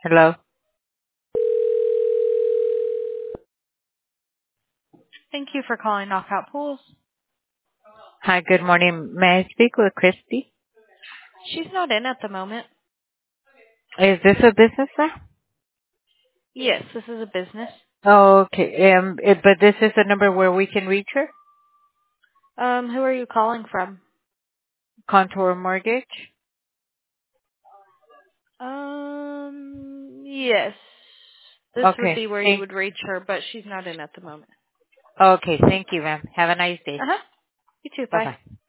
Hello. Thank you for calling Knockout Pools. Hi, good morning. May I speak with Christy? She's not in at the moment. Is this a business, sir? Yes, this is a business. Oh, okay. But this is the number where we can reach her? Who are you calling from? Contour Mortgage? Yes. This would Okay. be where you would reach her, but she's not in at the moment. Okay, thank you, ma'am. Have a nice day. Uh-huh. You too. Bye. Bye-bye.